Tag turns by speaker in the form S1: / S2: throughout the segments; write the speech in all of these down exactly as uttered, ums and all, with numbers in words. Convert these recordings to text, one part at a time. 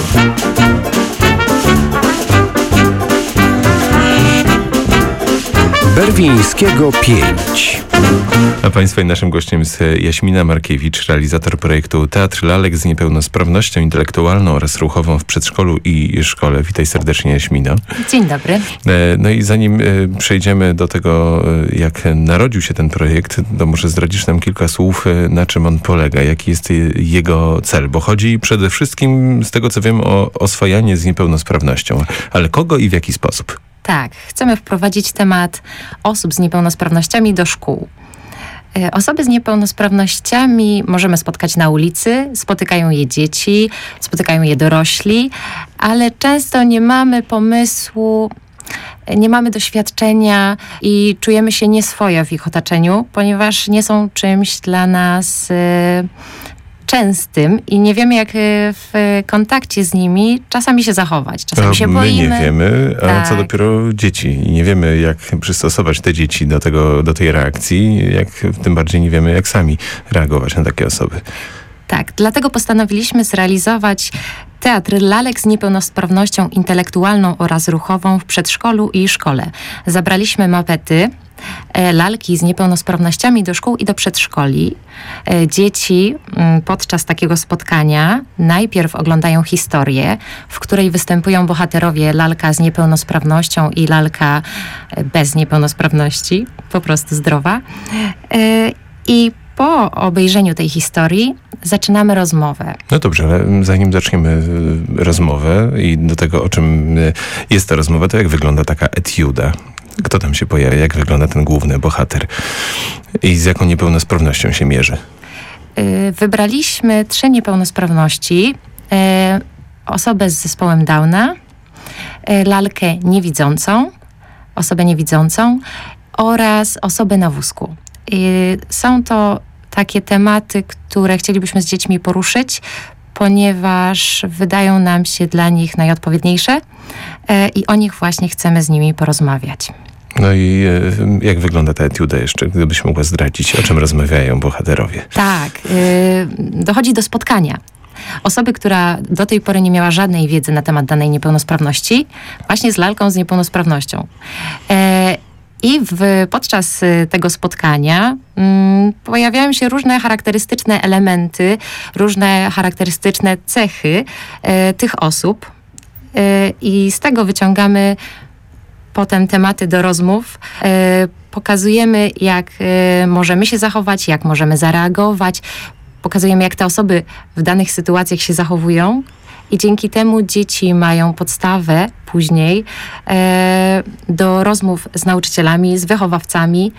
S1: Berwińskiego pięć.
S2: A Państwa i naszym gościem jest Jaśmina Markiewicz, realizator projektu Teatr Lalek z niepełnosprawnością intelektualną oraz ruchową w przedszkolu i szkole. Witaj serdecznie, Jaśmino.
S3: Dzień dobry.
S2: No i zanim przejdziemy do tego, jak narodził się ten projekt, to może zdradzisz nam kilka słów, na czym on polega, jaki jest jego cel, bo chodzi przede wszystkim, z tego co wiem, o oswajanie z niepełnosprawnością. Ale kogo i w jaki sposób?
S3: Tak, chcemy wprowadzić temat osób z niepełnosprawnościami do szkół. Osoby z niepełnosprawnościami możemy spotkać na ulicy, spotykają je dzieci, spotykają je dorośli, ale często nie mamy pomysłu, nie mamy doświadczenia i czujemy się nieswojo w ich otoczeniu, ponieważ nie są czymś dla nas częstym i nie wiemy, jak w kontakcie z nimi czasami się zachować. Czasami
S2: a
S3: się
S2: my
S3: boimy.
S2: nie wiemy, a
S3: tak.
S2: co dopiero dzieci. I nie wiemy, jak przystosować te dzieci do tego, do tej reakcji, jak tym bardziej nie wiemy, jak sami reagować na takie osoby.
S3: Tak, dlatego postanowiliśmy zrealizować Teatr Lalek z niepełnosprawnością intelektualną oraz ruchową w przedszkolu i szkole. Zabraliśmy mapety, lalki z niepełnosprawnościami do szkół i do przedszkoli. Dzieci podczas takiego spotkania najpierw oglądają historię, w której występują bohaterowie lalka z niepełnosprawnością i lalka bez niepełnosprawności, po prostu zdrowa. I po obejrzeniu tej historii zaczynamy rozmowę.
S2: No dobrze, ale zanim zaczniemy rozmowę i do tego, o czym jest ta rozmowa, to jak wygląda taka etiuda? Kto tam się pojawia? Jak wygląda ten główny bohater? I z jaką niepełnosprawnością się mierzy?
S3: Wybraliśmy trzy niepełnosprawności. Osobę z zespołem Downa, lalkę niewidzącą, osobę niewidzącą oraz osobę na wózku. Są to takie tematy, które chcielibyśmy z dziećmi poruszyć, ponieważ wydają nam się dla nich najodpowiedniejsze i o nich właśnie chcemy z nimi porozmawiać.
S2: No i jak wygląda ta etiuda jeszcze, gdybyś mogła zdradzić, o czym rozmawiają bohaterowie?
S3: Tak, yy, dochodzi do spotkania. Osoby, która do tej pory nie miała żadnej wiedzy na temat danej niepełnosprawności, właśnie z lalką z niepełnosprawnością. Yy, I w, podczas tego spotkania mm, pojawiają się różne charakterystyczne elementy, różne charakterystyczne cechy e, tych osób e, i z tego wyciągamy potem tematy do rozmów. E, pokazujemy, jak e, możemy się zachować, jak możemy zareagować. Pokazujemy, jak te osoby w danych sytuacjach się zachowują. I dzięki temu dzieci mają podstawę później e, do rozmów z nauczycielami, z wychowawcami.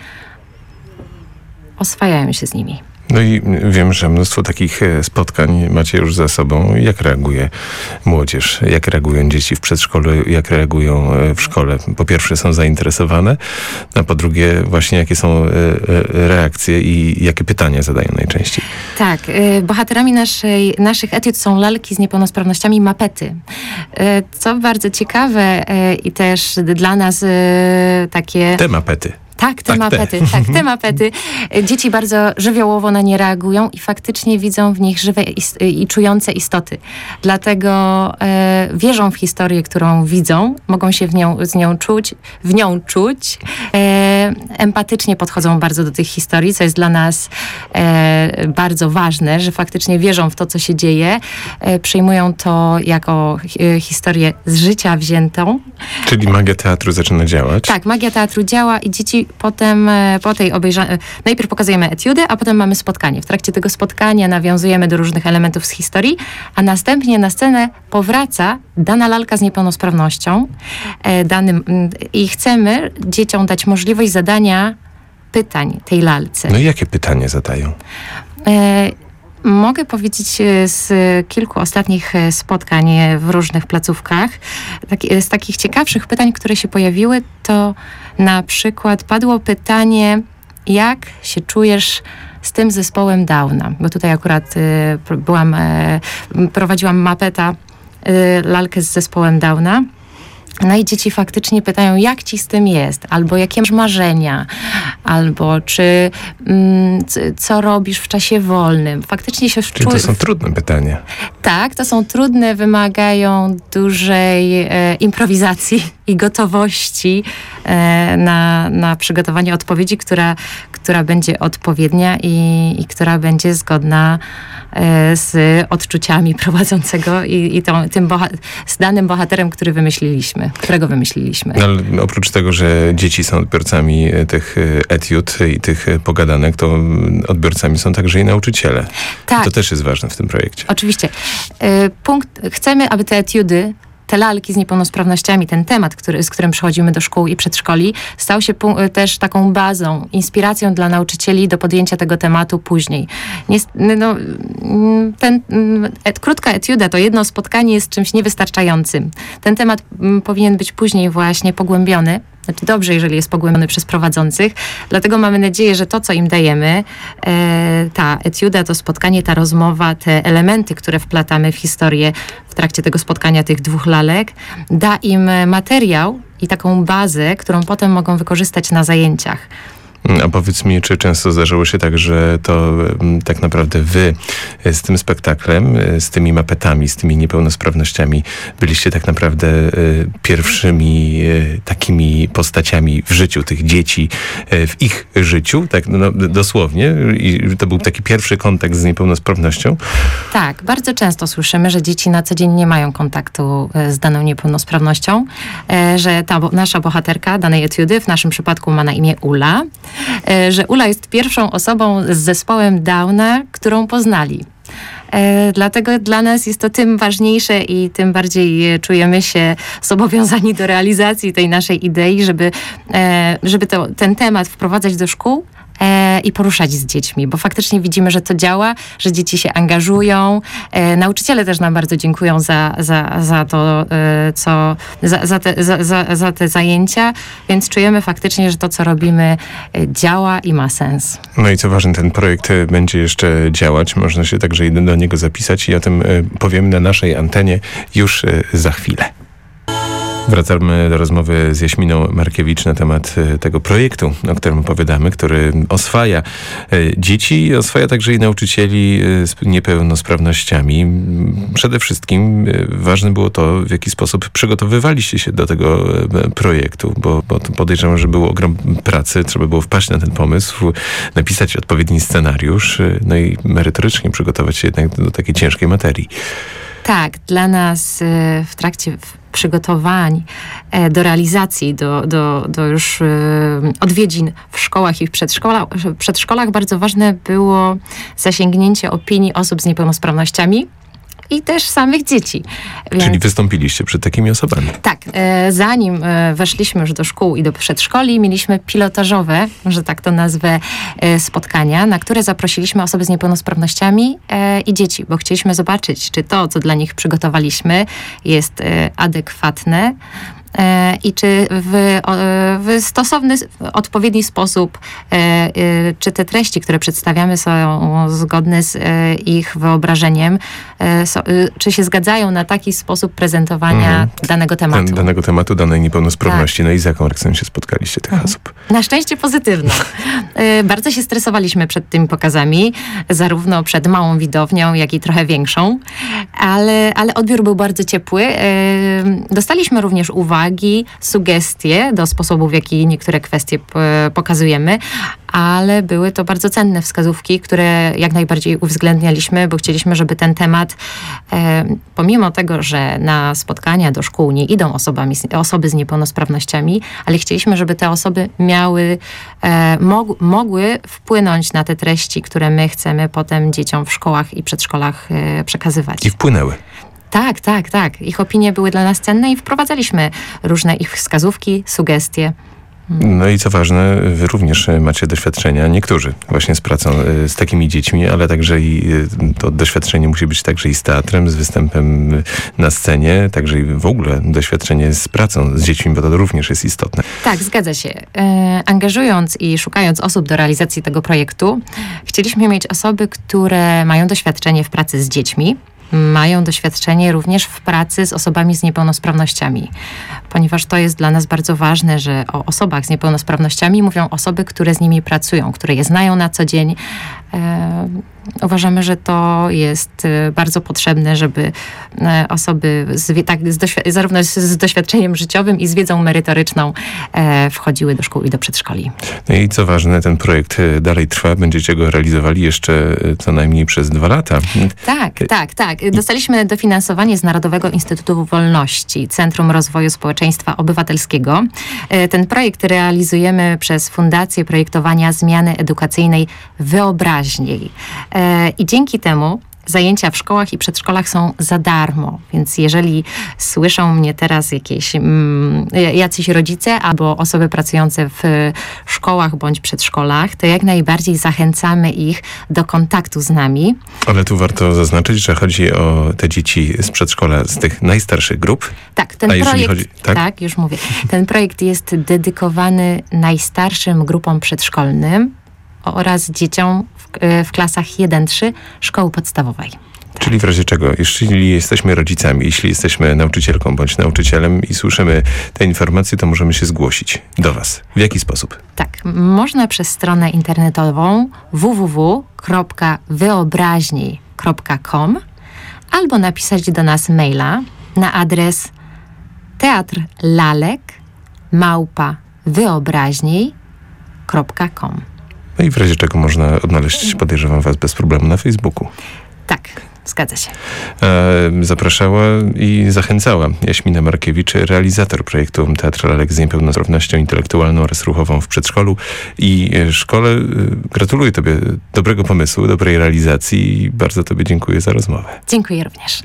S3: Oswajają się z nimi.
S2: No i wiem, że mnóstwo takich spotkań macie już za sobą. Jak reaguje młodzież? Jak reagują dzieci w przedszkolu? Jak reagują w szkole? Po pierwsze są zainteresowane, a po drugie właśnie jakie są reakcje i jakie pytania zadają najczęściej?
S3: Tak, bohaterami naszej, naszych etiud są lalki z niepełnosprawnościami mapety. Co bardzo ciekawe i też dla nas takie...
S2: Te mapety.
S3: Tak, te
S2: tak,
S3: mapety,
S2: te.
S3: tak, te mapety. Dzieci bardzo żywiołowo na nie reagują i faktycznie widzą w nich żywe ist- i czujące istoty. Dlatego e, wierzą w historię, którą widzą, mogą się w nią, z nią czuć, w nią czuć. E, empatycznie podchodzą bardzo do tych historii, co jest dla nas e, bardzo ważne, że faktycznie wierzą w to, co się dzieje. E, przyjmują to jako hi- historię z życia wziętą.
S2: Czyli magia teatru zaczyna działać?
S3: Tak, magia teatru działa i dzieci potem, po tej obejrzaniu, najpierw pokazujemy etiudę, a potem mamy spotkanie. W trakcie tego spotkania nawiązujemy do różnych elementów z historii, a następnie na scenę powraca dana lalka z niepełnosprawnością e, danym, i chcemy dzieciom dać możliwość zadania pytań tej lalce.
S2: No i jakie pytanie zadają?
S3: E, Mogę powiedzieć z kilku ostatnich spotkań w różnych placówkach, z takich ciekawszych pytań, które się pojawiły, to na przykład padło pytanie, jak się czujesz z tym zespołem Downa? Bo tutaj akurat byłam, prowadziłam mapeta, lalkę z zespołem Downa. No i dzieci faktycznie pytają, jak ci z tym jest, albo jakie masz marzenia, albo czy mm, c- co robisz w czasie wolnym. Faktycznie się
S2: Czyli to są trudne pytania.
S3: Tak, to są trudne, wymagają dużej e, improwizacji i gotowości e, na, na przygotowanie odpowiedzi, która, która będzie odpowiednia i, i która będzie zgodna e, z odczuciami prowadzącego i, i tą, tym boha- z danym bohaterem, który wymyśliliśmy, którego wymyśliliśmy.
S2: No, ale oprócz tego, że dzieci są odbiorcami tych etiud i tych pogadanek, to odbiorcami są także i nauczyciele.
S3: Tak.
S2: To też jest ważne w tym projekcie.
S3: Oczywiście. Punkt, chcemy, aby te etiudy, te lalki z niepełnosprawnościami, ten temat, który, z którym przychodzimy do szkół i przedszkoli, stał się pu- też taką bazą, inspiracją dla nauczycieli do podjęcia tego tematu później. Nie, no, ten, et, krótka etiuda, to jedno spotkanie jest czymś niewystarczającym. Ten temat m, powinien być później właśnie pogłębiony. Znaczy dobrze, jeżeli jest pogłębiony przez prowadzących. Dlatego mamy nadzieję, że to, co im dajemy, e, ta etiuda, to spotkanie, ta rozmowa, te elementy, które wplatamy w historię w trakcie tego spotkania tych dwóch lalek, da im materiał i taką bazę, którą potem mogą wykorzystać na zajęciach.
S2: A powiedz mi, czy często zdarzyło się tak, że to tak naprawdę wy z tym spektaklem, z tymi mapetami, z tymi niepełnosprawnościami byliście tak naprawdę pierwszymi takimi postaciami w życiu tych dzieci, w ich życiu, tak no, dosłownie, i to był taki pierwszy kontakt z niepełnosprawnością?
S3: Tak, bardzo często słyszymy, że dzieci na co dzień nie mają kontaktu z daną niepełnosprawnością, że ta nasza bohaterka danej etiudy, w naszym przypadku ma na imię Ula, że Ula jest pierwszą osobą z zespołem Downa, którą poznali. E, dlatego dla nas jest to tym ważniejsze i tym bardziej czujemy się zobowiązani do realizacji tej naszej idei, żeby, e, żeby to, ten temat wprowadzać do szkół e, i poruszać z dziećmi, bo faktycznie widzimy, że to działa, że dzieci się angażują. E, nauczyciele też nam bardzo dziękują za, za, za to, e, co, za, za, te, za, za, za te zajęcia, więc czujemy faktycznie, że to, co robimy, e, działa i ma sens.
S2: No i co ważne, ten projekt będzie jeszcze działać. Można się także do niego zapisać i o tym powiemy na naszej antenie już za chwilę. Wracamy do rozmowy z Jaśminą Markiewicz na temat tego projektu, o którym opowiadamy, który oswaja dzieci i oswaja także i nauczycieli z niepełnosprawnościami. Przede wszystkim ważne było to, w jaki sposób przygotowywaliście się do tego projektu, bo, bo podejrzewam, że był ogrom pracy, trzeba było wpaść na ten pomysł, napisać odpowiedni scenariusz, no i merytorycznie przygotować się jednak do takiej ciężkiej materii.
S3: Tak, dla nas w trakcie przygotowań do realizacji, do, do, do już odwiedzin w szkołach i w przedszkolach, w przedszkolach bardzo ważne było zasięgnięcie opinii osób z niepełnosprawnościami i też samych dzieci.
S2: Więc... Czyli wystąpiliście przed takimi osobami?
S3: Tak. E, zanim e, weszliśmy już do szkół i do przedszkoli, mieliśmy pilotażowe, że tak to nazwę, e, spotkania, na które zaprosiliśmy osoby z niepełnosprawnościami e, i dzieci, bo chcieliśmy zobaczyć, czy to, co dla nich przygotowaliśmy, jest e, adekwatne i czy w, w stosowny, odpowiedni sposób, czy te treści, które przedstawiamy, są zgodne z ich wyobrażeniem, czy się zgadzają na taki sposób prezentowania mm. danego tematu.
S2: Dan, danego tematu, danej niepełnosprawności. Tak. No i z jaką reakcją się spotkaliście tych mm. osób?
S3: Na szczęście pozytywną. Bardzo się stresowaliśmy przed tymi pokazami, zarówno przed małą widownią, jak i trochę większą, ale, ale odbiór był bardzo ciepły. Dostaliśmy również uwagi, sugestie do sposobu, w jaki niektóre kwestie p- pokazujemy, ale były to bardzo cenne wskazówki, które jak najbardziej uwzględnialiśmy, bo chcieliśmy, żeby ten temat, e, pomimo tego, że na spotkania do szkół nie idą osobami, osoby z niepełnosprawnościami, ale chcieliśmy, żeby te osoby miały, e, mog, mogły wpłynąć na te treści, które my chcemy potem dzieciom w szkołach i przedszkolach e, przekazywać.
S2: I wpłynęły.
S3: Tak, tak, tak. Ich opinie były dla nas cenne i wprowadzaliśmy różne ich wskazówki, sugestie.
S2: No i co ważne, wy również macie doświadczenia, niektórzy właśnie z pracą z takimi dziećmi, ale także i to doświadczenie musi być także i z teatrem, z występem na scenie, także i w ogóle doświadczenie z pracą z dziećmi, bo to również jest istotne.
S3: Tak, zgadza się. E, angażując i szukając osób do realizacji tego projektu, chcieliśmy mieć osoby, które mają doświadczenie w pracy z dziećmi, mają doświadczenie również w pracy z osobami z niepełnosprawnościami, ponieważ to jest dla nas bardzo ważne, że o osobach z niepełnosprawnościami mówią osoby, które z nimi pracują, które je znają na co dzień. E, uważamy, że to jest e, bardzo potrzebne, żeby e, osoby z, tak, z doświ- zarówno z, z doświadczeniem życiowym i z wiedzą merytoryczną e, wchodziły do szkół i do przedszkoli.
S2: No i co ważne, ten projekt e, dalej trwa. Będziecie go realizowali jeszcze e, co najmniej przez dwa lata.
S3: Tak, tak, tak. Dostaliśmy dofinansowanie z Narodowego Instytutu Wolności, Centrum Rozwoju Społeczeństwa Obywatelskiego. E, ten projekt realizujemy przez Fundację Projektowania Zmiany Edukacyjnej Wyobraźniej. E, I dzięki temu zajęcia w szkołach i przedszkolach są za darmo, więc jeżeli słyszą mnie teraz jakieś mm, jacyś rodzice albo osoby pracujące w szkołach bądź przedszkolach, to jak najbardziej zachęcamy ich do kontaktu z nami.
S2: Ale tu warto zaznaczyć, że chodzi o te dzieci z przedszkola, z tych najstarszych grup.
S3: Tak, ten
S2: A jeżeli
S3: projekt,
S2: chodzi- tak?
S3: tak, już mówię. Ten projekt jest dedykowany najstarszym grupom przedszkolnym oraz dzieciom w, w klasach jeden trzy szkoły podstawowej.
S2: Czyli w razie czego, jeśli jesteśmy rodzicami, jeśli jesteśmy nauczycielką bądź nauczycielem i słyszymy te informacje, to możemy się zgłosić do was. W jaki sposób?
S3: Tak, można przez stronę internetową w w w kropka wyobraźniej kropka com albo napisać do nas maila na adres teatrlalek małpa wyobraźniej kropka com.
S2: No i w razie czego można odnaleźć, podejrzewam, was bez problemu na Facebooku.
S3: Tak, zgadza się.
S2: E, zapraszała i zachęcała Jaśmina Markiewicz, realizator projektu Teatr Lalek z niepełnosprawnością intelektualną oraz ruchową w przedszkolu i szkole. Gratuluję tobie dobrego pomysłu, dobrej realizacji i bardzo tobie dziękuję za rozmowę.
S3: Dziękuję również.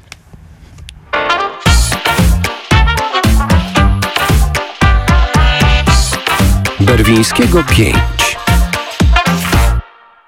S1: Berwińskiego pięć.